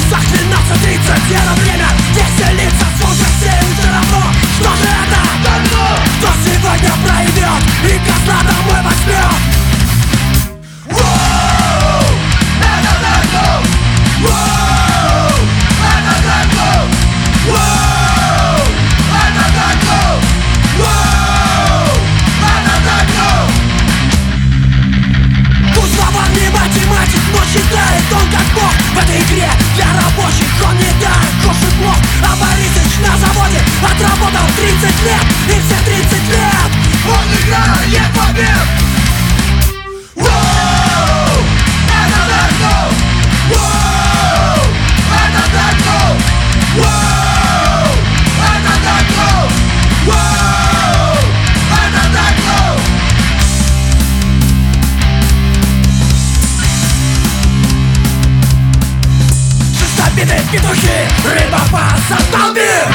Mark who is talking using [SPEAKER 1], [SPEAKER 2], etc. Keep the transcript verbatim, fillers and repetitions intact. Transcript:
[SPEAKER 1] часах двенадцать тридцать. Это время веселиться, слушать всем все равно. Что же это? Давно! Кто сегодня пройдет и козла домой возьмет? Воу! Это Дэнго! Воу! Это Дэнго! Воу! Это Дэнго! Воу! Это Дэнго! Кузлова не математик, но считает он как бог. В этой игре для рабочих он не так кушает плох. А Борисыч на заводе отработал тридцать лет. И все тридцать лет он играет побед. Воу! Это Дэнго! Воу! Это Дэнго! Воу! Это Дэнго! Воу! Это Дэнго! Шестопитые петухи, рыба по столбе.